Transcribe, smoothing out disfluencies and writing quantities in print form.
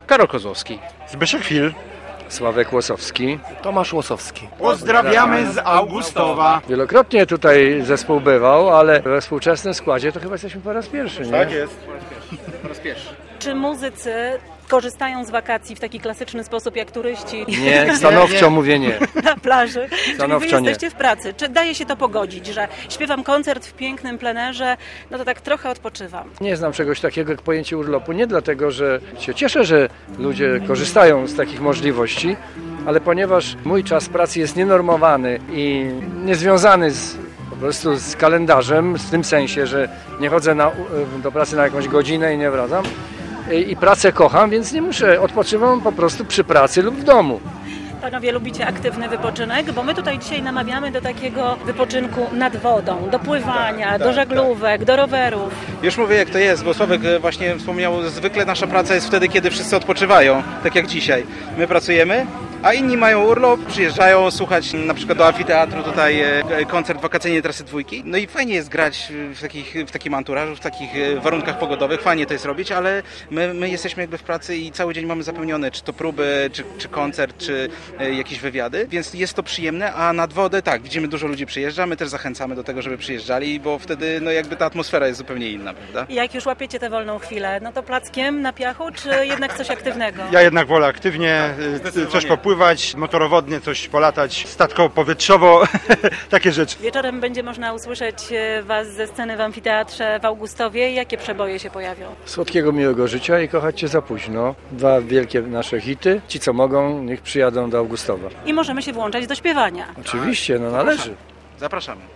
Karol Kozłowski. Zbyszek Chwil. Sławek Łosowski. Tomasz Łosowski. Pozdrawiamy z Augustowa. Wielokrotnie tutaj zespół bywał, ale we współczesnym składzie to chyba jesteśmy po raz pierwszy, nie? Tak jest. Po raz pierwszy. Czy muzycy korzystają z wakacji w taki klasyczny sposób jak turyści Nie, stanowczo mówię nie. na plaży? Czyli wy Stanowczo nie. jesteście w pracy. Czy daje się to pogodzić, że śpiewam koncert w pięknym plenerze, no to tak trochę odpoczywam? Nie znam czegoś takiego jak pojęcie urlopu. Nie dlatego, że się cieszę, że ludzie korzystają z takich możliwości, ale ponieważ mój czas pracy jest nienormowany i niezwiązany po prostu z kalendarzem, w tym sensie, że nie chodzę do pracy na jakąś godzinę i nie wracam, i pracę kocham, więc nie muszę, odpoczywam po prostu przy pracy lub w domu. Panowie lubicie aktywny wypoczynek? Bo my tutaj dzisiaj namawiamy do takiego wypoczynku nad wodą, do pływania, do żaglówek, do rowerów. Już mówię jak to jest, bo Sławek właśnie wspomniał, zwykle nasza praca jest wtedy, kiedy wszyscy odpoczywają, tak jak dzisiaj. My pracujemy, a inni mają urlop, przyjeżdżają słuchać na przykład do amfiteatru tutaj koncert wakacyjnej Trasy Dwójki. No i fajnie jest grać w takim anturażu, w takich warunkach pogodowych, fajnie to jest robić, ale my jesteśmy jakby w pracy i cały dzień mamy zapełnione, czy to próby, czy koncert, czy jakieś wywiady, więc jest to przyjemne, a nad wodę tak, widzimy dużo ludzi przyjeżdża, my też zachęcamy do tego, żeby przyjeżdżali, bo wtedy no jakby ta atmosfera jest zupełnie inna, prawda? I jak już łapiecie tę wolną chwilę, no to plackiem na piachu, czy jednak coś aktywnego? Ja jednak wolę aktywnie, coś popływać, motorowodnie, coś polatać, statkowo-powietrzowo, takie rzeczy. Wieczorem będzie można usłyszeć Was ze sceny w amfiteatrze w Augustowie. Jakie przeboje się pojawią? Słodkiego, miłego życia i kochać cię za późno. 2 wielkie nasze hity. Ci, co mogą, niech przyjadą do Augustowa. I możemy się włączać do śpiewania. Oczywiście, no należy. Zapraszamy.